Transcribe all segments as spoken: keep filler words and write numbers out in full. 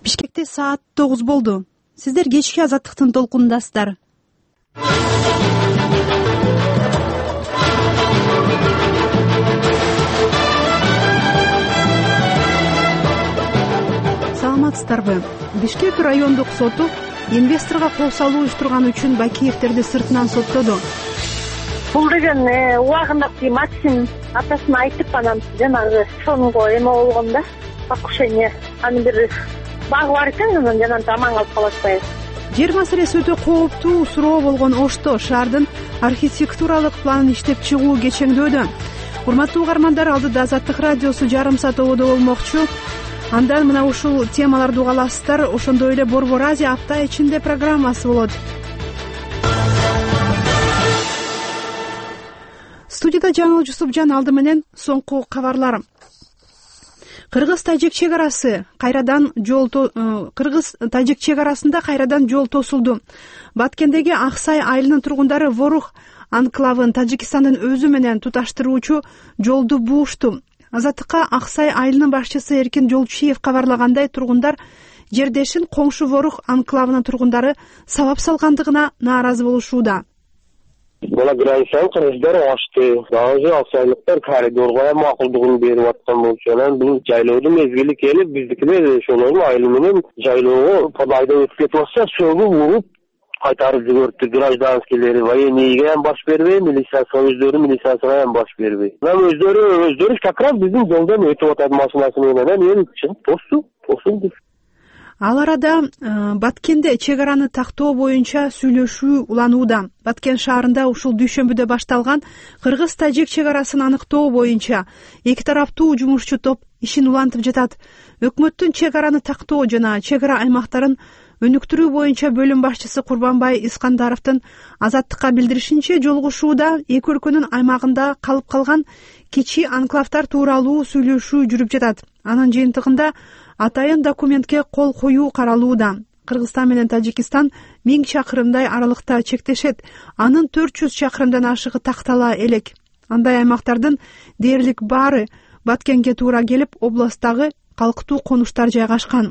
Бишкекте саат тогуз болду. Сиздер кечки азаттыктын толкунундасыздар. Саламатсыздарбы? Бишкек райондук соту инвесторго кол салуу уюштурган үчүн Бакиевтерди сыртынан соттоду. Бул деген убагында Максим атасына айтып, анан жанагы сонго эме болгон да, покушение. Анын бир багы бар экен, анан жанагы аман калып кала атпайбы. Жер маселеси өтө кооптуу суроо болгон Ошто шаардын архитектуралык планын иштеп чыгуу кечеңдөөдө. Урматтуу угармандар, алдыда Азаттык радиосу жарым саат ободо болмокчу. Андан мына ушул темаларды угаласыздар. Ошондой эле Борбор Азия апта ичинде программасы болот. Студияда Жаңыл Жусупжан, алды менен соңку кабарлар. Кыргыз-Тажик чек арасы кайрадан жол Кыргыз-Тажик чек арасында кайрадан жол тосулду. Баткендеги Аксай айылынын тургундары Ворух анклавын Тажикстандын өзү менен туташтыруучу жолду буушту. Азаттыкка Аксай айылынын башчысы Эркин Жолчиев кабарлагандай, тургундар жердешин коңшу Ворух анклавынын тургундары сабап салгандыгына нааразы болушууда. Бала границаны кыргыздар ачты. Дагы аксайлыктар коридорго макулдугун берип аткан болчу. Бул жайлоодун мезгили келип, биздикилер ошолордун айылы менен жайлоого подайда өтүп кетип атса, сөгүп уруп кайтарып жиберди. Гражданскийлери военныйга баш бербей, милиция өздөрү милицияга баш бербей. Нам өздөрү өздөрү как раз биздин жолдон өтүп атат машинасы менен. Эл чыгып тосу, тосулду. Ал арада Баткенде чек араны тактоо боюнча сүйлөшүү уланууда. Баткен шаарында ушул дүйшөмбүдө башталган Кыргыз-Тажик чек арасын аныктоо боюнча эки тараптуу жумушчу топ ишин улантып жатат. Өкмөттүн чек араны тактоо жана чек ара аймактарын өнүктүрүү боюнча бөлүм башчысы Курбанбай Искандаровдун Азаттыкка билдиришинче, жолугушууда эки өлкөнүн аймагында калып калган кичи анклавдар тууралуу сүйлөшүү жүрүп жатат. Анын жыйынтыгында атайын документке кол коюу каралууда. Кыргызстан менен Тажикстан миң чакырымдай аралыкта чектешет. Анын төрт жүз чакырымдан ашыгы тактала элек. Андай аймактардын дээрлик баары Баткенге туура келип, областтагы калктуу конуштар жайгашкан.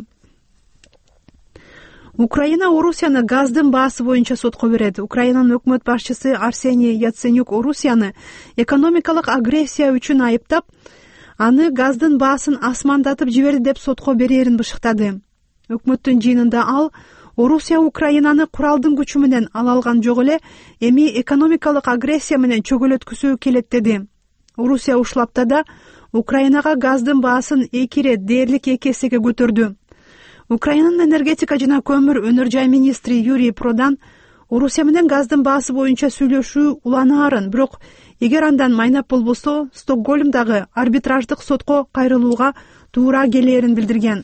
Украина Орусияны газдын баасы боюнча сотко берет. Украинанын өкмөт башчысы Арсений Яценюк Орусияны экономикалык агрессия үчүн айыптап, аны газдын баасын асмандатып жиберди деп сотко берерин бышыктады. Өкмөттүн жыйынында ал Орусия Украинаны куралдын күчү менен ала алган жок эле, эми экономикалык агрессия менен чөгөлөткүсү келет деди. Орусия ушул аптада Украинага газдын баасын эки ирет, дээрлик эки эсеге көтөрдү. Украинанын энергетика жана көмүр өнөр жай министри Юрий Продан Орусия менен газдын баасы боюнча сүйлөшүү уланаарын, бирок эгер андан майнап болбосо, Стокгольмдагы арбитраждык сотко кайрылууга туура келерин билдирген.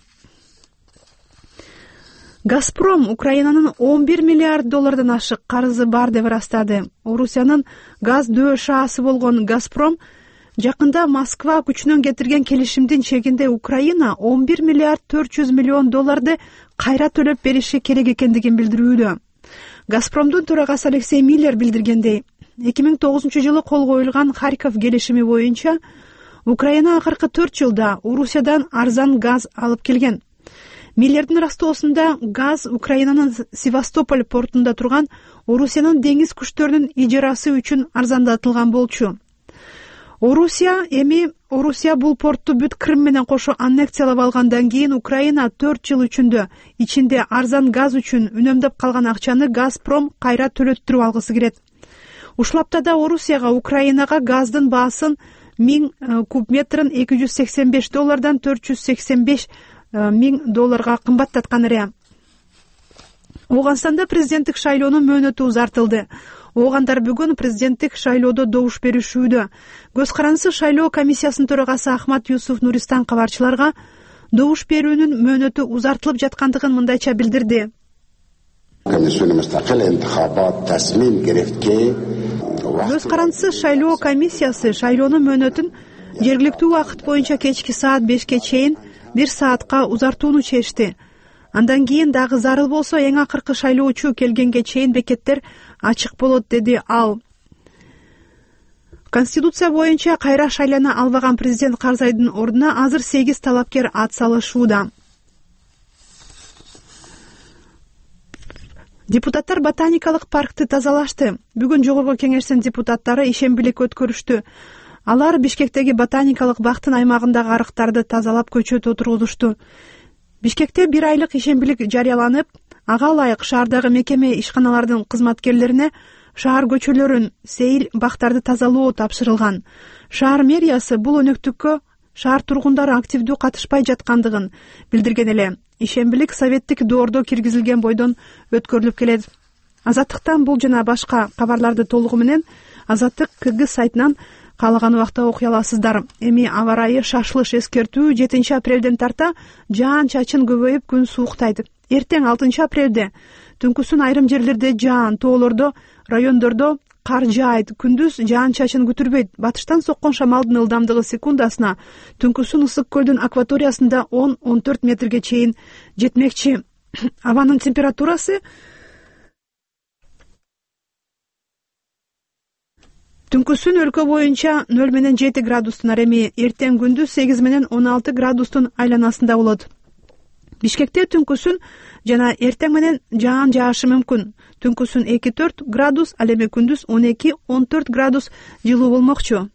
Газпром Украинанын он бир миллиард доллардан ашык карызы бар деп ырастады. Орусиянын газ дөө шаасы болгон Газпром жакында Москва күчүнөн кетирген келишимдин чегинде Украина он бир миллиард төрт жүз миллион долларды кайра төлөп бериши керек экендигин билдирүүдө. Газпромдун төрагасы Алексей Миллер билдиргендей, эки миң тогузунчу жылы кол коюлган Харьков келишими боюнча Украина акыркы төрт жылда Орусиядан арзан газ алып келген. Миллердин растоосунда газ Украинанын Севастополь портунда турган Орусиянын деңиз күчтөрүнүн ижарасы үчүн арзандатылган болчу. Орусия эми Орусия бул портту бүт Крым менен кошо аннексиялап алгандан кийин Украина төрт жыл үчүндө ичинде арзан газ үчүн үнөмдөп калган акчаны Газпром кайра төлөттүрүп алгысы келет. Ушул аптада Орусияга Украинага газдын баасын миң куб метрин эки жүз сексен беш доллардан төрт жүз сексен беш миң долларга кымбаттаткан эле. Ооганстанда президенттик шайлоонун мөөнөтү узартылды. Оогандар бүгүн президенттик шайлоодо добуш беришүүдө. Көз карандысы шайлоо комиссиясынын төрагасы Ахмат Юсуф Нуристан кабарчыларга добуш берүүнүн мөөнөтү узартылып жаткандыгын мындайча билдирди. Көз карандысы шайлоо комиссиясы шайлоонун мөөнөтүн жергиликтүү убакыт боюнча кечки саат бешке чейин бир саатка узартууну чечти. Андан кийин дагы зарыл болсо эң акыркы шайлоочу келгенге чейин бекеттер ачык болот, деди ал. Конституция боюнча кайра шайлана албаган президент Карзайдын ордуна азыр сегиз талапкер ат салышууда. Депутаттар ботаникалык паркты тазалашты. Бүгүн жогорку кеңештин депутаттары ишембилик өткөрүштү. Алар Бишкектеги ботаникалык бактын аймагындагы арыктарды тазалап көчөт отургузушту. Бишкекте бир айлык ишембилик жарыяланып, ага ылайык шаардагы мекеме ишканалардын кызматкерлерине шаар көчөлөрүн, сейил бактарды тазалоо тапшырылган. Шаар мэриясы бул өнөктүккө шаар тургундары активдүү катышпай жаткандыгын билдирген эле. Ишембилик советтик доордо киргизилген бойдон өткөрүлүп келет. Азаттыктан бул жана башка кабарларды толугу менен Азаттык Кыргыз сайтынан каалаган убакта окуй аласыздар. Эми аба ырайы шашылыш эскертүү жетинчи апрелден тарта жаан чачын көбөйүп күн сууктайт. Эртең алтынчы апрелде түнкүсүн айрым жерлерде жаан, тоолордо, райондордо кар жаайт. Күндүз жаан чачын күтүрбөйт. Батыштан соккон шамалдын ылдамдыгы секундасына түнкүсүн Ысык көлдүн акваториясында он он төрт метрге чейин жетмекчи. Абанын температурасы түнкүсүн өлкө боюнча нөл менен жети градустун ареми, эртең күндүз сегиз менен он алты градустун айланасында болот. Бишкекте түнкүсүн жана эртең менен жаан жаашы мүмкүн. Түнкүсүн эки төрт градус, ал эми күндүз он эки он төрт градус жылуу болмокчу.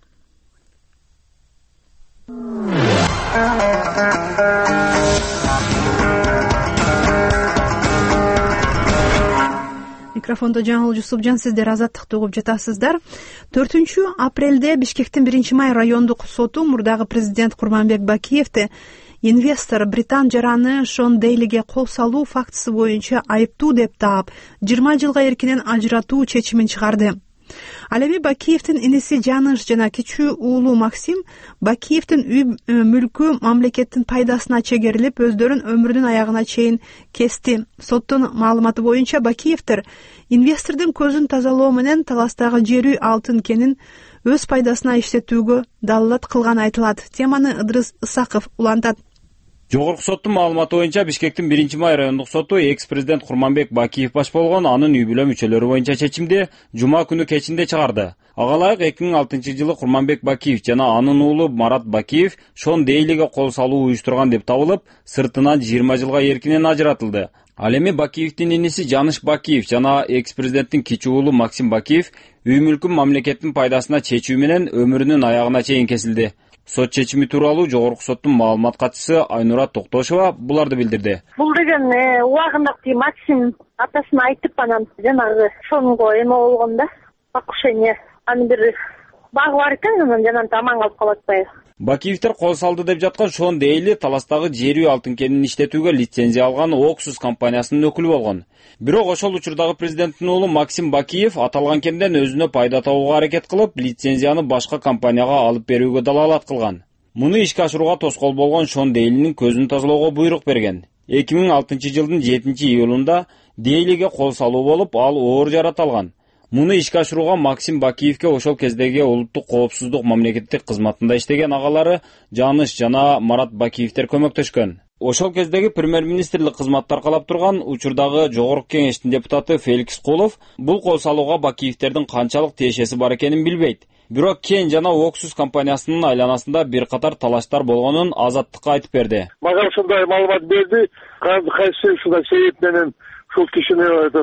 Микрофондо Жаңыл Жусупжан, сиздер Азаттыкты угуп жатасыздар. төртүнчү апрелде Бишкектин биринчи май райондук соту мурдагы президент Курманбек Бакиевди инвестор Британ жараны Шон Дейлиге кол салуу фактысы боюнча айыптуу деп таап, жыйырма жылга эркинен ажыратуу чечимин чыгарды. Ал эми Бакиевдин иниси Жаныш жана кичүү уулу Максим Бакиевдин үй мүлкү мамлекеттин пайдасына чегерилип, өздөрүн өмүрүнүн аягына чейин кести. Соттун маалыматы боюнча Бакиевдер инвестордун көзүн тазалоо менен таластагы жер үй алтын кенин өз пайдасына иштетүүгө далилат кылган айтылат. Теманы Ыдырыс Ысаков улантат. Жогорку соттун маалыматы боюнча Бишкектин биринчи май райондук соту экс-президент Курманбек Бакиев баш болгон анын үй бүлө мүчөлөрү боюнча чечимди жума күнү кечинде чыгарды. Ага ылайык эки миң алтынчы жылы Курманбек Бакиев жана анын уулу Марат Бакиев Шон Дейлиге кол салуу уюштурган деп табылып, сыртынан жыйырма жылга эркинен ажыратылды. Ал эми Бакиевдин иниси Жаныш Бакиев жана экс-президенттин кичүү уулу Максим Бакиев үй мүлкүн мамлекеттин пайдасына чечүү менен өмүрүнүн аягына чейин кесилди. Сот чечими тууралуу жогорку соттун маалымат катчысы Айнура Токтошова буларды билдирди. Бул деген убагында Максим атасына айтып, анан жанагы Шонго эме болгон да, покушение. Анын бир багы бар экен, анан жанан таман калып калат атпайбы. Бакиевдер кол салды деп жаткан Шон Дейли таластагы жер үй алтын кенин иштетүүгө лицензия алган Оксус компаниясынын өкүлү болгон. Бирок ошол учурдагы президенттин уулу Максим Бакиев аталган кенден өзүнө пайда табууга аракет кылып, лицензияны башка компанияга алып берүүгө далалат кылган. Муну ишке ашырууга тоскоол болгон Шон Дейлинин көзүн тазалоого буйрук берген. эки миң алтынчы жылдын жетинчи июлунда Дейлиге кол салуу болуп, ал оор жарат алган. Муну ишке ашырууга Максим Бакиевке ошол кездеги улуттук коопсуздук мамлекеттик кызматында иштеген агалары Жаныш жана Марат Бакиевдер көмөктөшкөн. Ошол кездеги премьер-министрлик кызматты аркалап турган учурдагы жогорку кеңештин депутаты Феликс Кулов бул кол салууга Бакиевдердин канчалык тиешеси бар экенин билбейт. Бирок Кен жана Оксус компаниясынын айланасында бир катар талаштар болгонун Азаттыкка айтып берди. Мага ушундай маалымат берди. Кайсы ушундай себеп менен ушул кишини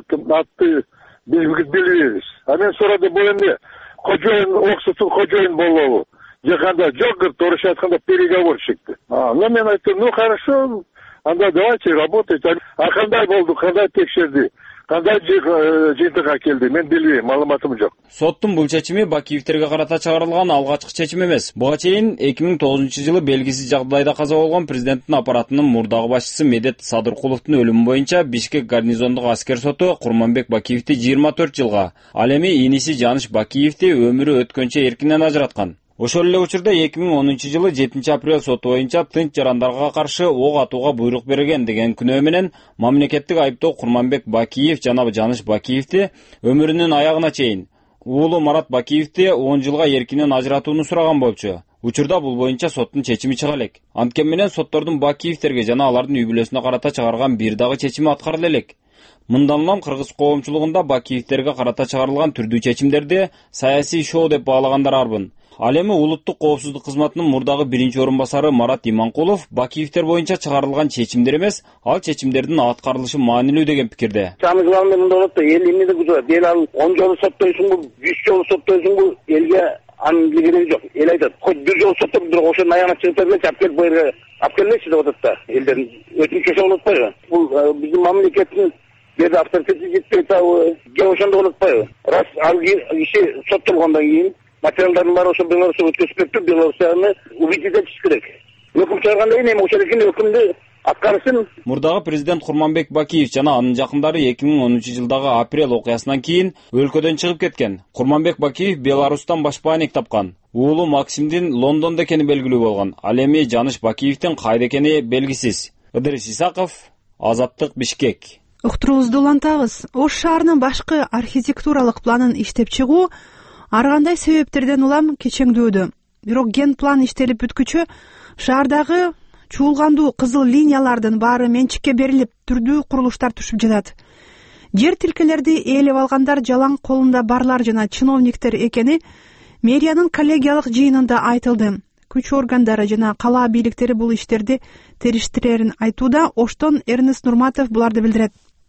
атты билбейбиз. А мен сурадым, бул эмне кожоюн, Оксустун кожоюн болобу? Же кандай? Жок, орусча айтканда переговорщикти. А, ну мен айттым, ну хорошо, анда давайте работать. А кандай болду, кандай текшерди? Кандай жыйынтыкка келди? Мен билбейм, маалыматым жок. Соттун бул чечими Бакиевтерге карата чыгарылган алгачкы чечим эмес. Буга чейин эки миң тогузунчу жылы белгисиз жагдайда каза болгон президенттин аппаратынын мурдагы башчысы Медет Садыркуловдун өлүмү боюнча Бишкек гарнизондук аскер соту Курманбек Бакиевди жыйырма төрт жылга, ал эми иниси Жаныш Бакиевди өмүрү өткөнчө эркинен ажыраткан. Ошол эле учурда эки миң онунчу жылы жетинчи апрель соту боюнча тынч жарандарга каршы ок атууга буйрук берген деген күнөө менен мамлекеттик айыптоо Курманбек Бакиев жана Жаныш Бакиевди өмүрүнүн аягына чейин, уулу Марат Бакиевди он жылга эркинен ажыратууну сураган болчу. Учурда бул боюнча соттун чечими чыга элек. Анткени менен соттордун Бакиевтерге жана алардын үй бүлөсүнө карата чыгарган бир дагы чечими аткарыла элек. Мындан улам кыргыз коомчулугунда Бакиевтерге карата чыгарылган түрдүү чечимдерди саясий шоу деп баалагандар арбын. Ал эми улуттук коопсуздук кызматынын мурдагы биринчи орун басары Марат Иманкулов Бакиевдер боюнча чыгарылган чечимдер эмес, ал чечимдердин аткарылышы маанилүү деген пикирде. Самый главный мында болот да, эл эмнеде күзөт? Эл ал он жолу соттойсуңбу, жүз жолу соттойсуңбу, элге анын кереги жок. Эл айтат, хоть бир жолу соттоп, бирок ошонун аягына чыгып келгенче алып келип буерге алып келмекчи деп атат да. Элдердин өтүнчү ошол болуп атпайбы? Бул биздин мамлекеттин жерде авторитети жетпей атабы, же ошондой болуп атпайбы? Раз ал киши соттолгондон кийин материалдардын баары ошо Беларуська өткөзүп кетти, Беларусьны убедить этиш керек. Өкүм чыгаргандан кийин эми ошол экен өкүмдү аткарышын. Мурдагы президент Курманбек Бакиев жана анын жакындары эки миң онунчу жылдагы апрель окуясынан кийин өлкөдөн чыгып кеткен. Курманбек Бакиев Беларустан башпаанек тапкан. Уулу Максимдин Лондондо экени белгилүү болгон. Ал эми Жаныш Бакиевдин кайда экени белгисиз. Ыдырыс Исаков, Азаттык, Бишкек. Уктуруубузду улантабыз. Ош шаарынын башкы архитектуралык планын иштеп чыгуу ар кандай себептерден улам кечеңдөөдө. Бирок ген план иштелип бүткүчө шаардагы чуулгандуу кызыл линиялардын баары менчикке берилип, түрдүү курулуштар түшүп жатат. Жер тилкелерди ээлеп алгандар жалаң колунда барлар жана чиновниктер экени мэриянын коллегиялык жыйынында айтылды. Күч органдары жана кала бийликтери бул иштерди териштирерин айтууда. Оштон Эрнест Нурматов буларды билдирет.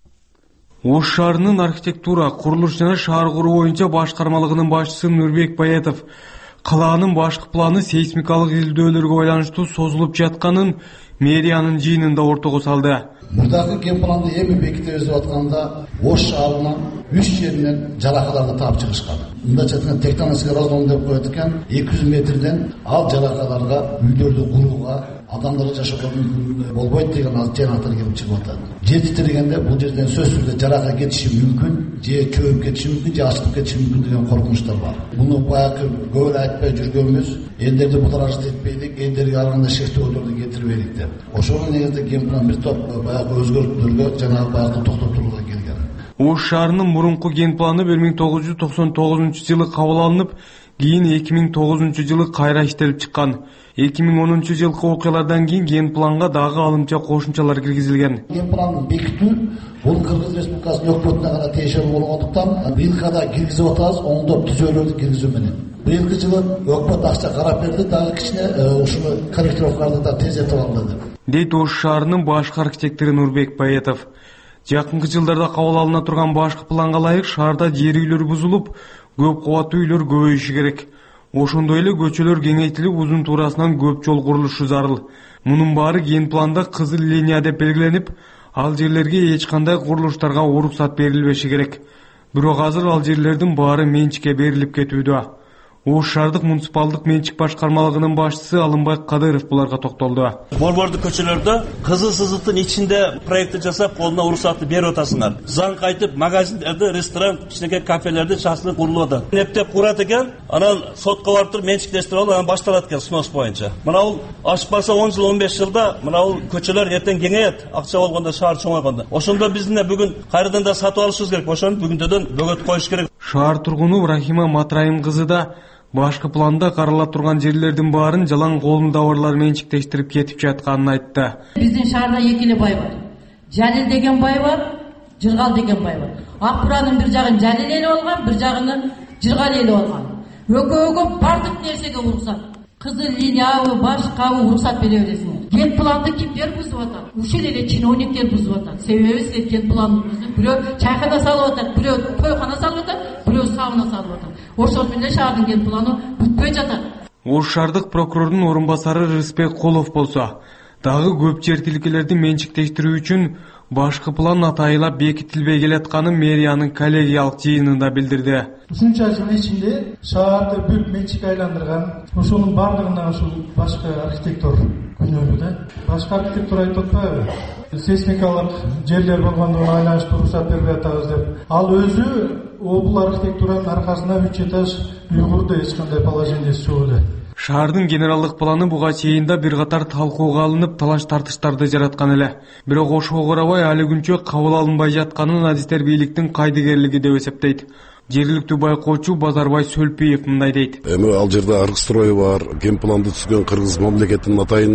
Ош шаарынын архитектура, курулуш жана шаар куруу боюнча башкармалыгынын башчысы Нурбек Баятов калаанын башкы планы сейсмикалык изилдөөлөргө байланыштуу созулуп жатканын мэриянын жыйынында ортого салды. Мурдагы ген планды эми бекитебиз деп атканда Ош шаарынын үч жеринен жаракаларды таап чыгышкан. Мындайча айтканда тектоникалык разлом деп коет экен, эки жүз метрден ал жаракаларга үйлөрдү курууга, адамдар жашоого мүмкүн болбойт деген ал жанагылар келип чыгып атат. Жер титирегенде бул жерден сөзсүз түрдө жарака кетиши мүмкүн, же чөйүп кетиши мүмкүн, же ачылып кетиши мүмкүн деген коркунучтар бар. Муну баягы көп эле айтпай жүргөнбүз, элдерди бутаражат этпейдик, элдерге ар кандай шектөөлөрдү кетирбейдик деп. Ошонун негизинде ген план бир топ баягы өзгөртүүлөргө жана баягы токтотууга келген. Ош шаарынын мурунку ген планы бир миң тогуз жүз токсон тогузунчу жылы кабыл алынып, кийин эки миң тогузунчу жылы кайра иштелип чыккан. эки миң онунчу жылкы окуялардан кийин ген планга дагы алымча кошумчалар киргизилген. Ген планын бекитүү бул Кыргыз Республикасынын өкмөтүнө гана тиешелүү болгондуктан быйылкада киргизип атабыз, оңдоп түзөөлөрдү киргизүү менен. Быйылкы жылы өкмөт акча карап берди, дагы кичине ушуну корректировкаларды да тездетип алды деп. Дейт Ош шаарынын башкы архитектору Нурбек Баятов. Жакынкы жылдарда кабыл алына турган башкы планга ылайык шаарда жер үйлөр бузулуп, көп кабаттуу үйлөр көбөйүшү керек. Ошондой эле көчөлөр кеңейтилип, узун туурасынан көп жол курулушу зарыл. Мунун баары ген планда кызыл линия деп белгиленип, ал жерлерге эч кандай курулуштарга уруксат берилбеши керек. Бирок азыр ал жерлердин баары менчикке берилип кетүүдө. Ош шаардык муниципалдык менчик башкармалыгынын башчысы Алымбай Кадыров буларга токтолду. Борбордук көчөлөрдө кызыл сызыктын ичинде проектти жасап, колуна уруксатты берип атасыңар. Заң кайтып, магазиндерди, ресторан, кичинекей кафелерди чачылып курулуп атат. Эптеп курат экен, анан сотко барып туруп менчиктештирип алып, анан башталат экен снос боюнча. Мына бул ашпаса он жыл он беш жылда мына бул көчөлөр эртең кеңейет, акча болгондо, шаар чоңойгондо. Ошондо биздин бүгүн кайрадан да сатып алышыбыз керек. Ошону бүгүндөдөн бөгөт коюш керек. Шаар тургуну Рахима Матраим кызы да башкы планда карала турган жерлердин баарын жалаң колунда барлар менчиктештирип кетип жатканын айтты. Биздин шаарда эки эле бай бар. Жалил деген бай бар, Жыргал деген бай бар. Акбуранын бир жагын Жалил эле алган, бир жагын Жыргал эле алган. Экөөгө бардык нерсеге уруксат. Кызыл линиябы, башкабы уруксат бере бересиңер. Ген планды кимдер бузуп атат? Ушул эле чиновниктер бузуп атат. Себеби силер ген планды бузуп, бирөө чайкана салып атат, бирөө тойкана салып атат, бирөө сауна салып атат. Ошол менен шаардын ген планы бүтпөй жатат. Ош шаардык прокурордун орун басары Рыспек Колов болсо, дагы көп жер тилкелерди менчиктештирүү үчүн башкы план атайылап бекитилбей келатканын мэриянын коллегиялык жыйынында билдирди. Ушунча жыл ичинде шаарды бүт менчикке айландырган, ошонун бардыгына ушул башкы архитектор күнөөлүү да. Башкы архитектор айтып атпайбы? Сейсмикалык жерлер болгондугуна байланыштуу уруксат бербей атабыз деп. Ал өзү бул архитектуранын аркасында үч этаж үй курду, эч кандай положениеси жок эле. Шаардын генералдык планы буга чейин да бир катар талкууга алынып, талаш тартыштарды жараткан эле. Бирок ошого карабай али күнчө кабыл алынбай жатканын адистер бийликтин кайдыгерлиги деп эсептейт. Жергиликтүү байкоочу Базарбай Сөлпиев мындай дейт. Эми ал жерде аргыстрой бар, ген планды түзгөн Кыргыз мамлекетинин атайын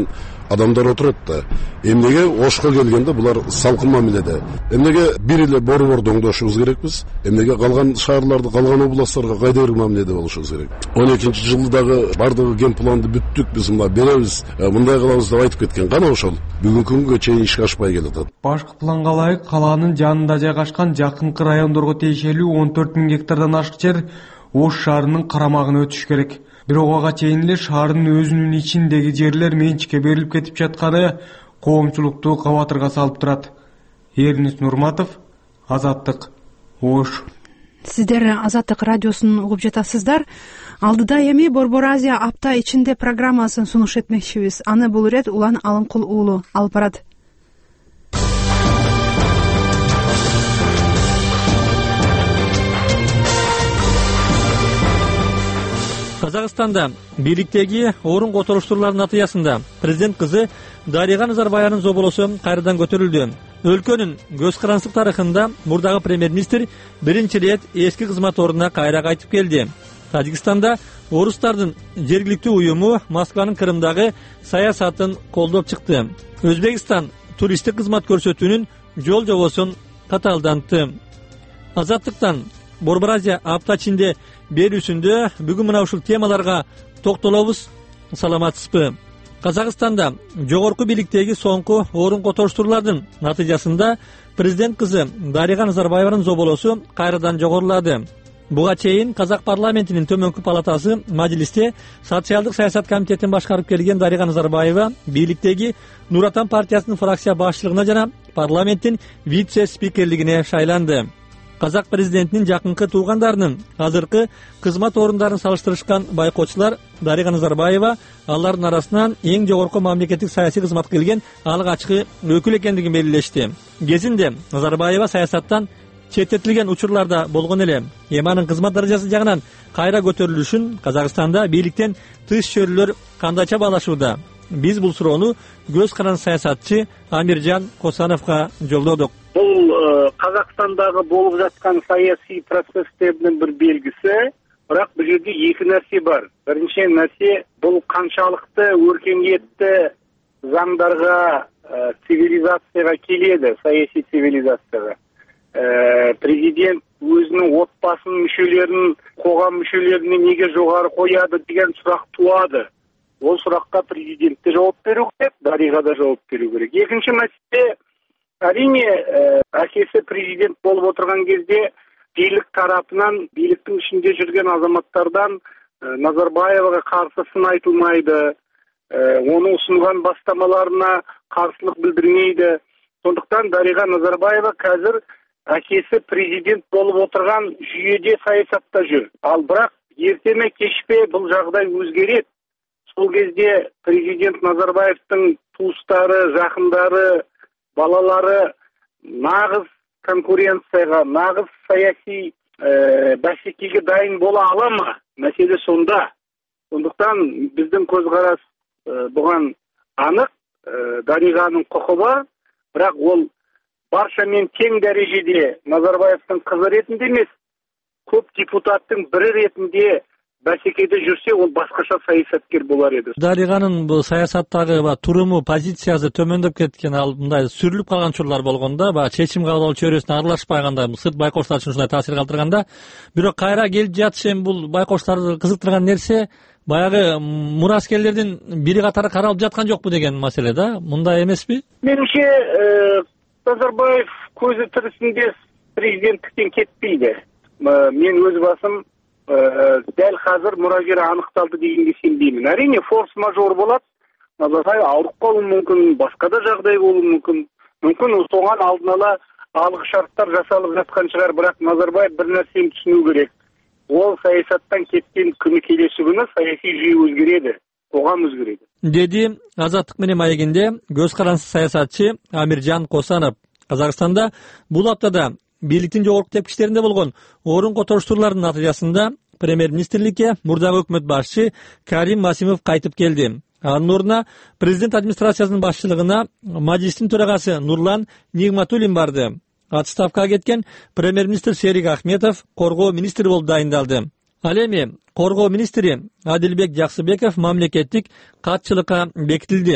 адамдар отурат да. Эмнеге Ошко келгенде булар салкын мамиледе. Эмнеге бир эле борборду оңдошубуз керекпиз? Эмнеге калган шаарларды, калган областтарга кайда бир мамиледе болушубуз керек? он экинчи жылдагы бардыгы ген планды бүттүк, биз мына беребиз, мындай кылабыз деп айтып кеткен кана ошол. Бүгүнкү күнгө чейин ишке ашпай келатат. Башкы планга ылайык калаанын жанында жайгашкан жакынкы райондорго тиешелүү он төрт миң гектардан ашык жер Ош шаарынын карамагына өтүш керек. Бирок ага чейин эле шаардын өзүнүн ичиндеги жерлер менчикке берилип кетип жатканы коомчулукту кабатырга салып турат. Эрнис Нурматов, Азаттык, Ош. Сиздер Азаттык радиосун угуп жатасыздар. Алдыда эми Борбор Азия апта ичинде программасын сунуш этмекчибиз. Аны бул ирет Улан Алымкул уулу алып барат. Казакстанда бийликтеги орун которуштурлардын натыйжасында президент кызы Дарига Назарбаеванын зоболосу кайрадан көтөрүлдү. Өлкөнүн көз карансык тарыхында мурдагы премьер-министр биринчи рет эски кызмат ордуна кайра кайтып келди. Тажикстанда орустардын жергиликтүү уюму Москванын Крымдагы саясатын колдоп чыкты. Өзбекстан туристтик кызмат көрсөтүүнүн жол жобосун катаалдантты. Азаттыктан Борбор Азия апта ичинде берүүсүндө бүгүн мына ушул темаларга токтолобуз. Саламатсызбы? Казакстанда жогорку бийликтеги соңку орун которуштурлардын натыйжасында президент кызы Дарига Назарбаеванын зоболосу кайрадан жогорулады. Буга чейин Казак парламентинин төмөнкү палатасы Мажилисте социалдык саясат комитетин башкарып келген Дарига Назарбаева бийликтеги Нур Отан партиясынын фракция башчылыгына жана парламенттин вице-спикерлигине шайланды. Казак президентинин жакынкы туугандарынын азыркы кызмат орундарын салыштырышкан байкоочулар Дарига Назарбаева алардын арасынан эң жогорку мамлекеттик саясий кызмат кылган алгачкы өкүл экендигин белгилешти. Кезинде Назарбаева саясаттан четтетилген учурларда болгон эле. Эми анын кызмат даражасы жагынан кайра көтөрүлүшүн Казакстанда бийликтен тыш чөйрөлөр кандайча баалашууда? Биз бул суроону көз каран саясатчы Амиржан Косановго жолдодук. Бул Казакстандагы болуп жаткан саясий процесстердин бир белгиси, бирок бул жерде эки нерсе бар. Биринчи нерсе, бул канчалыкты өркениетти заңдарга, цивилизацияга келеди, саясий цивилизацияга. Президент өзүнүн отбасынын мүчөлөрүн, коғам мүчөлөрүн неге жогары кояды деген сурак туады. Ол суракка президент да жооп берүү керек, Дарига да жооп берүү керек. Экинчи маселе, әрине, әкесі президент болып отырған кезде бийлик тарапынан, бийликтин ичинде жүрген азаматтардан Назарбаевага каршы сын айтылмайды, оның ұсынған бастамаларына каршылык билдирмейди. Сондықтан Дарига Назарбаева қазір әкесі президент болып отырған жүйеде саясатта жүр. Ал бірақ ертеме кешпе бұл жағдай өзгерет. Сол кезде президент Назарбаевтың туыстары, жақындары, балалары нағыз конкуренцияға, нағыз саяси бәсекеге дайын бола ала ма? Мәселе сонда. Сондықтан біздің көзқарас бұған анық, Дариганың құқы бар, бірақ ол баршамен тең дәрежеде Назарбаевтың қызы ретінде емес, көп депутаттың бірі ретінде бәсекеде жүрсе, ол басқаша саясаткер болар еді. Дариганын бұл саясаттағы туруму, позициясы төмөндөп кеткен, ал мындай сүрүлүп калган учурлар болгондо, чечим кабыл чөйрөсүнө аралашпаганда, сырт байкоштор үчүн ушундай таасир калтырганда, бирок кайра келип жатышы бул байкошторду кызыктырган нерсе баягы мураскерлердин бири катары каралып жаткан жокпу деген маселе да, мындай эмеспи? Менимче Назарбаев көзү тирисинде президенттиктен кетпейди. Мен өз басым дәл қазір мұрагері анықталды дегенге сенбеймін. Әрине форс-мажор болады, Назарбаев ауырып қалуы мүмкін, басқа да жағдай болуы мүмкін. Мүмкін соған алдын ала алғы шарттар жасалып жатқан шығар, бірақ Назарбаев бір нәрсені түсіну керек. Ол саясаттан кеткен күні келесі күні саяси жүйе өзгереді, қоғам өзгереді. Деді Азаттык менен маегинде көз карансыз саясатчы Амиржан Косанов. Казакстанда бул аптада бийликтин жогорку тепкичтеринде болгон орун которуштурлардын натыйжасында премьер-министрликке мурдагы өкмөт башчы Карим Масимов кайтып келди. Анын ордуна президент администрациясынын башчылыгына Мажилистин төрагасы Нурлан Нигматуллин барды. Отставкага кеткен премьер-министр Серик Ахметов коргоо министри болуп дайындалды. Ал эми коргоо министри Адилбек Жаксыбеков мамлекеттик катчылыкка бекитилди.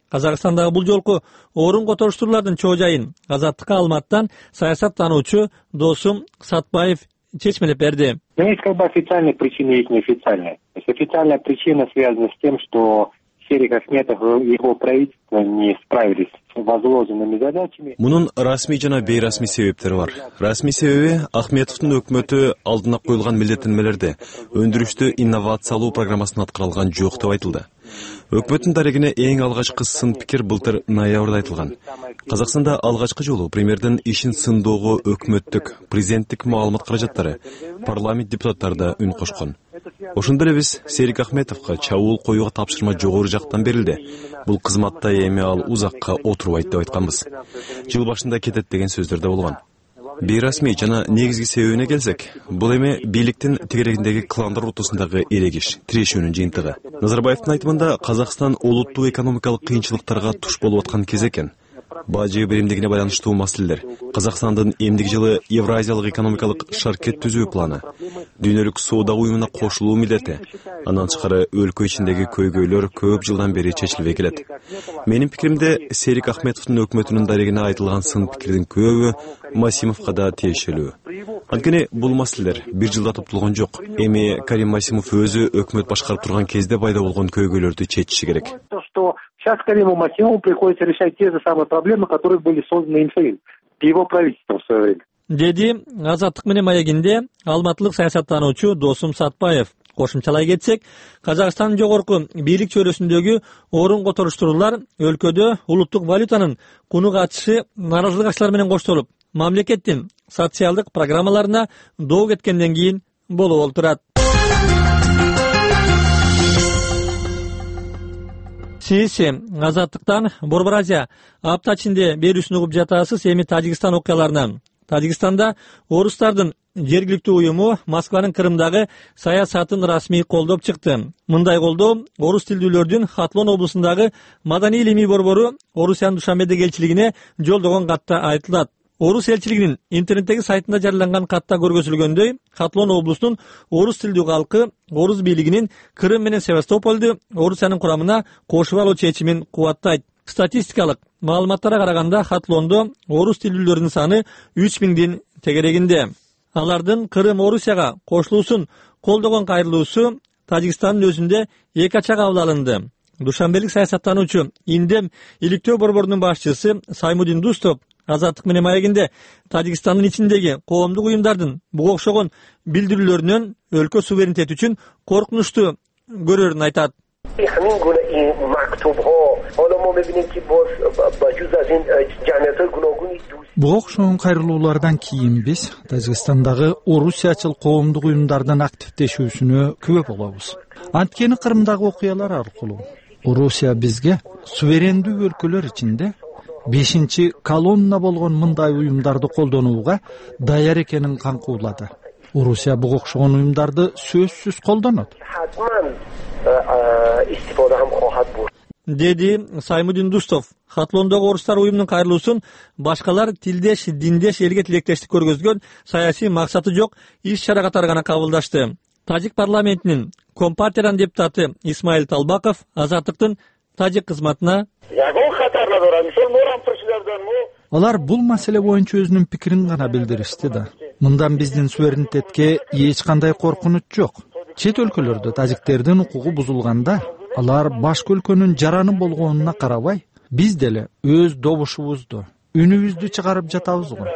Казакстандагы бул жолку орун которуштуруулардын чоо жайын Азаттыкка Алматтан саясаттануучу Досум Сатпаев чечмелеп берди. Есть как бы официальная причина, есть неофициальная. То есть официальная причина связана с тем, что Серик Ахметов и его правительство не справились с возложенными задачами. Мунун расмий жана бейрасмий себептери бар. Расмий себеби Ахметовдун өкмөтү алдына коюлган милдеттенмелерди өндүрүштү инновациялуу программасын аткара алган жок деп айтылды. Өкмөттүн дарегине эң алгачкы сын пикир былтыр ноябрда айтылган. Казакстанда алгачкы жолу премьердин ишин сындоого өкмөттүк, президенттик маалымат каражаттары, парламент депутаттары да үн кошкон. Ошондо эле биз Серик Ахметовго чабуул коюуга тапшырма жогору жактан берилди. Бул кызматта эми ал узакка отурбайт деп айтканбыз. Жыл башында кетет деген сөздөр да болгон. Бейрасмий жана негизги себебине келсек, бул эми бийликтин тегерегиндеги кландар ортосундагы эрегиш, тирешүүнүн жыйынтыгы. Назарбаевдин айтымында Казакстан олуттуу экономикалык кыйынчылыктарга туш болуп аткан кез экен. Бажы биримдигине байланыштуу маселелер. Казакстандын эмдиги жылы Евразиялык экономикалык шаркет түзүү планы, дүйнөлүк соода уюмуна кошулуу милдети, андан тышкары өлкө ичиндеги көйгөйлөр көп жылдан бери чечилбей келет. Менин пикиримде, Серик Ахметовдун өкмөтүнүн дарегине айтылган сын пикирдин көбү Масимовго да тиешелүү. Анткени бул маселелер бир жылда топтолгон жок. Эми Карим Масимов өзү өкмөт башкарып турган кезде пайда болгон көйгөйлөрдү чечиши керек. Сейчас Кариму Масимову приходится решать те же самые проблемы, которые были созданы им самим, его правительством в свое время. Деди Азаттык менен маегинде алматылык саясаттануучу Досум Сатпаев. Кошумчалай кетсек, Казакстан жогорку бийлик чөйрөсүндөгү орун которуштуруулар өлкөдө улуттук валютанын куну катышы нааразылык акчалар менен коштолуп, мамлекеттин социалдык программаларына доо кеткенден кийин болуп олтурат. Сиз Азаттыктан Борбор Азия апта ичинде берүүсүн угуп жатасыз. Эми Тажикстан окуяларынан. Тажикстанда орустардын жергиликтүү уюму Москванын Крымдагы саясатын расмий колдоп чыкты. Мындай колдоо орус тилдүүлөрдүн Хатлон облусундагы маданий илимий борбору Орусиянын Душанбедеги элчилигине жолдогон катта айтылат. Орус элчилигинин интернеттеги сайтында жарыяланган катта көргөзүлгөндөй, Хатлон облусунун орус тилдүү калкы орус бийлигинин Крым менен Севастополду Орусиянын курамына кошуп алуу чечимин кубаттайт. Статистикалык маалыматтарга караганда Хатлондо орус тилдүүлөрдүн саны үч миңдин тегерегинде. Алардын Крым Орусияга кошулуусун колдогон кайрылуусу Тажикстандын өзүндө эки ача кабыл алынды. Душанбелик саясаттануучу Индем иликтөө борборунун башчысы Саймудин Дустов Азаттык менен маегинде Тажикстандын ичиндеги коомдук уюмдардын буга окшогон билдирүүлөрүнөн өлкө суверенитети үчүн коркунучтуу көрөрүн айтат. Буга окшогон кайрылуулардан кийин биз Тажикстандагы орусиячыл коомдук уюмдардын активдешүүсүнө күбө болобуз. Анткени Кырымдагы окуялар аркылуу Орусия бизге суверендүү өлкөлөр ичинде бешинчи колонна болгон мындай уюмдарды колдонууга даяр экенин каңкуулады. Орусия буга окшогон уюмдарды сөзсүз колдонот. Деди Саймудин Дустов. Хатлондогу орустар уюмунун кайрылуусун башкалар тилдеш, диндеш элге тилектештик көргөзгөн саясий максаты жок иш чара катары гана кабылдашты. Тажик парламентинин Компартиядан депутаты Исмаил Талбаков Азаттыктын тажик кызматына алар бул маселе боюнча өзүнүн пикирин гана билдиришти да. Мындан биздин суверенитетке эч кандай коркунуч жок. Чет өлкөлөрдө тажиктердин укугу бузулганда алар башка өлкөнүн жараны болгонуна карабай, биз деле өз добушубузду, үнүбүздү чыгарып жатабыз го.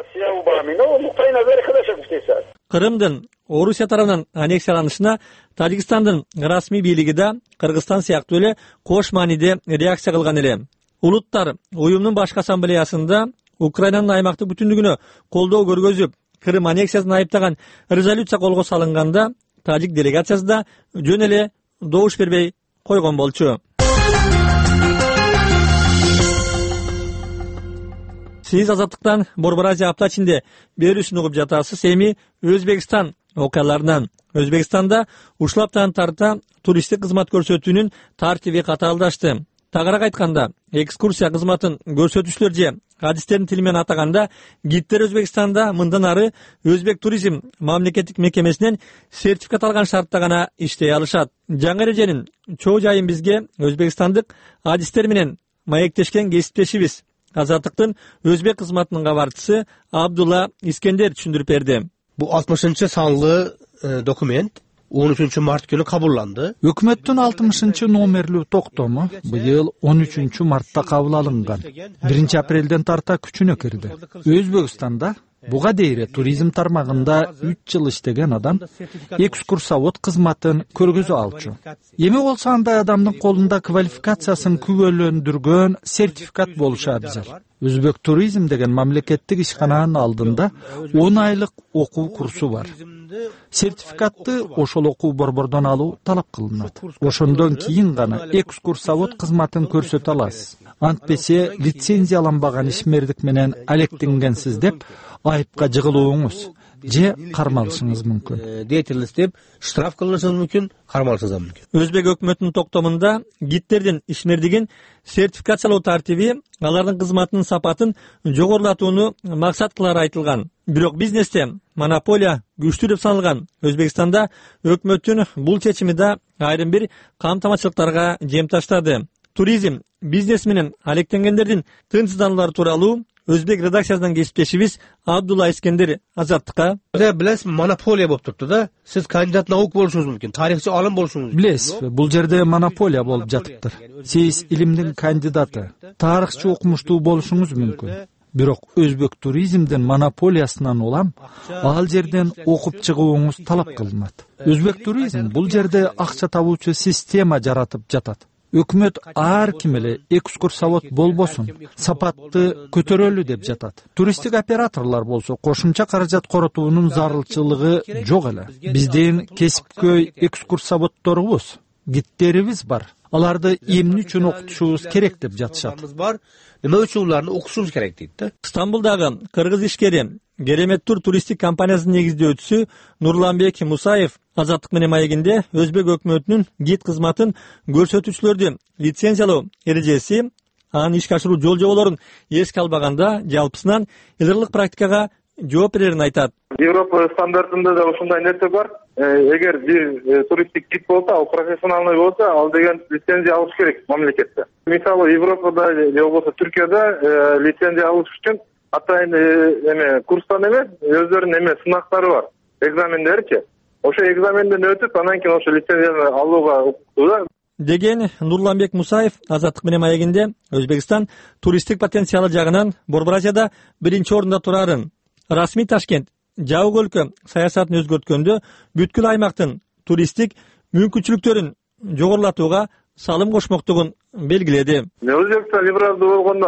Крымдын Орусия тарабынан аннексияланышына Тажикстандын расмий бийлиги да Кыргызстан сыяктуу эле кош мааниде реакция кылган эле. Улуттар уюмдун башкы ассамблеясында Украинанын аймактык бүтүндүгүнө колдоо көргөзүп, Крым аннексиясын айыптаган резолюция колго салынганда, тажик делегациясы да жөн эле добуш бербей койгон болчу. Сиз Азаттыктан Борбор Азия апта ичинде берүүсүн угуп жатасыз. Эми Өзбекстан окуяларынан. Өзбекстанда ушлаптан тарта туристтик кызмат көрсөтүүнүн тартиби катаалдашты. Тагыраак айтканда, экскурсия кызматын көрсөтүүчүлөр же адистердин тили менен атаганда гидтер Өзбекстанда мындан ары Өзбек туризм мамлекеттик мекемесинен сертификат алган шартта гана иштей алышат. Жаңы эреженин чоо жайын бизге өзбекстандык адистер менен маектешкен кесиптешибиз. Азаттыктын өзбек кызматынын кабарчысы Абдулла Искендер түшүндүрүп берди. Бул алтымышынчы санлы документ он үчүнчү март күнү кабылданды. Өкмөттүн алтымышынчы номерлүү токтому быйыл он үчүнчү мартта кабыл алынган. биринчи апрелден тарта күчүнө кирди. Өзбекстанда буга дейре туризм тармагында үч жыл иштеген адам экскурсовод кызматын көргөзө алчу. Эми болсо андай адамдын колунда квалификациясын күбөлөндүргөн сертификат болушу абзал. Өзбек туризм деген мамлекеттик ишкананын алдында он айлык окуу курсу бар. Сертификатты ошол окуу борбордон алуу талап кылынат. Ошондон кийин гана экскурсовод кызматын көрсөтө аласыз. Антпесе лицензияланбаган ишмердик менен алектенгенсиз деп айыпка жыгылууңуз же кармалышыңыз мүмкүн. Деятельность деп штраф кылынышыңыз мүмкүн, кармалышыңыз мүмкүн. Өзбек өкмөтүнүн токтомунда гидтердин ишмердигин сертификациялоо тартиби алардын кызматынын сапатын жогорулатууну максат кылары айтылган. Бирок бизнесте монополия күчтүү деп саналган Өзбекстанда өкмөттүн бул чечими да айрым бир камтамачылыктарга жем таштады. Туризм бизнес менен алектенгендердин тынчсыздануулары тууралуу Өзбек редакциясынан кесиптешибиз Абдулла Искендер Азаттыкка: Билесиз, монополия болуп турупту да. Сиз кандидат наук болушуңуз мүмкүн, тарыхчы алым болушуңуз мүмкүн. Билесиз, бул жерде монополия болуп жатыптыр. Сиз илимдин кандидаты, тарыхчы окумуштуу болушуңуз мүмкүн. Бирок өзбек туризмдин монополиясынан улам ал жерден окуп чыгууңуз талап кылынат. Өзбек туризм бул жерде акча табуучу система жаратып жатат. Өкмөт ар ким эле экскурсовод болбосун, сапатты көтөрөлү деп жатат. Туристтик операторлор болсо кошумча каражат коротуунун зарылчылыгы жок эле. Биздин кесипкөй экскурсоводторубуз, гидтерибиз бар. Аларды эмне үчүн окутушубуз керек деп жатышат. Эме үчүн уларны окутушубуз керек дейт да. Стамбулдагы кыргыз ишкери Керемет тур туристтик компаниясынын негиздөөчүсү Нурланбек Мусаев Азаттык менен маегинде Өзбек өкмөтүнүн гид кызматын көрсөтүүчүлөрдү лицензиялоо эрежеси, анын ишке ашыруу жол жоболорун эске албаганда жалпысынан ылдырлык практикага жооп берерин айтат. Европа стандартында да ушундай нерсе бар. Эгер бир туристтик гид болсо, ал профессионалный болсо, ал деген лицензия алыш керек мамлекетте. Мисалы Европада же болбосо Түркияда лицензия алыш үчүн атайын эме курстан эмес, өздөрүнүн эме сынактары бар, экзамендеричи. Ошо экзаменден өтүп, анан кийин ошо лицензияны алууга укуктуу да. Деген Нурланбек Мусаев Азаттык менен маегинде Өзбекстан туристтик потенциалы жагынан Борбор Азияда биринчи орунда турарын. Расмий Ташкент жабык өлкө саясатын өзгөрткөндө бүткүл аймактын туристтик мүмкүнчүлүктөрүн жогорулатууга салым кошмоктугун белгиледи. Өзбекстан либералдуу болгондо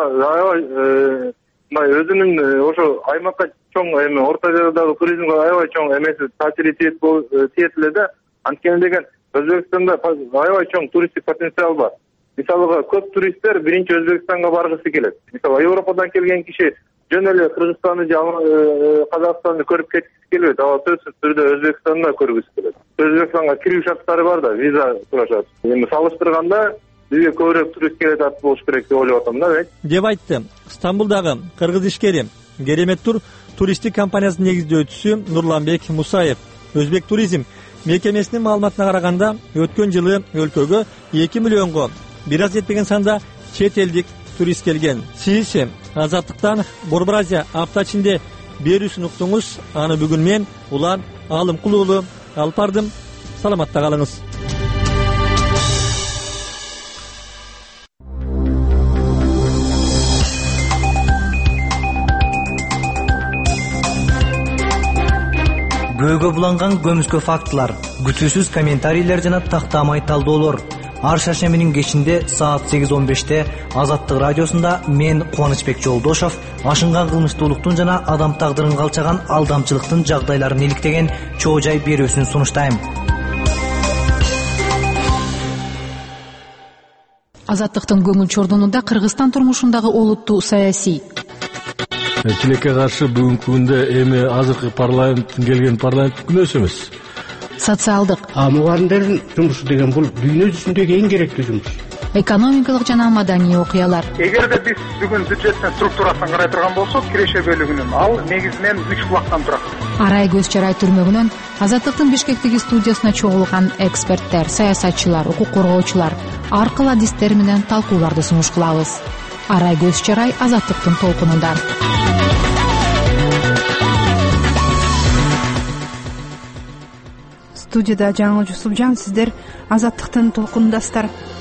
аябай мына өзүнүн ошо аймакка чоң эме Орто Азиядагы туризмге аябай чоң эмеси таасири тиет эле да. Анткени деген Өзбекстанда аябай чоң туристтик потенциал бар. Мисалга көп туристтер биринчи Өзбекстанга баргысы келет. Мисалы Европадан келген киши жөн эле Кыргызстанды же Казакстанды көрүп кеткиси келбейт, ага сөзсүз түрдө Өзбекстанды көргүсү келет. Өзбекстанга кирүү шарттары бар да, виза сурашат. Эми салыштырганда бизге көбүрөөк турист келет болуш керек деп ойлоп атам да. Деп айтты Стамбулдагы кыргыз ишкери Керемет тур туристтик компаниясынын негиздөөчүсү Нурланбек Мусаев. Өзбек туризм мекемесинин маалыматына караганда өткөн жылы өлкөгө эки миллионго бир аз жетпеген санда чет элдик турист келген. Сиз Азаттыктан Борбор Азия апта ичинде берүүсүн уктуңуз. Аны бүгүн мен Улан Алымкул уулу алып бардым. Саламатта калыңыз. Көөгө буланган көмүскө фактылар, күтүүсүз комментарийлер жана тактамай талдоолор. Ар шаршембинин кечинде саат сегиз он беште Азаттык радиосунда мен Кубанычбек Жолдошов ашынган кылмыштуулуктун жана адам тагдырын калчаган алдамчылыктын жагдайларын иликтеген чоо жай берүүсүн сунуштайм. Азаттыктын көңүл чордонунда Кыргызстан турмушундагы олуттуу саясий тилекке каршы бүгүнкү күндө эми азыркы парламенттин келген парламент күнөөсү эмес. Социалдык. А мугалимдердин жумушу деген бул дүйнө жүзүндөгү эң керектүү жумуш. экономикалык жана маданий окуялар. Эгерде биз бүгүн бюджеттин структурасын карай турган болсок, киреше бөлүгүнүн ал негизинен үч булактан турат. Арай көз чарай түрмөгүнөн Азаттыктын Бишкектеги студиясына чогулган эксперттер, саясатчылар, укук коргоочулар ар кыл адистер менен талкууларды сунуш кылабыз. Арай көз чарай Азаттыктын толкунунда. Студияда Жаңыл Жусупжан, сиздер Азаттыктын толкунундасыздар.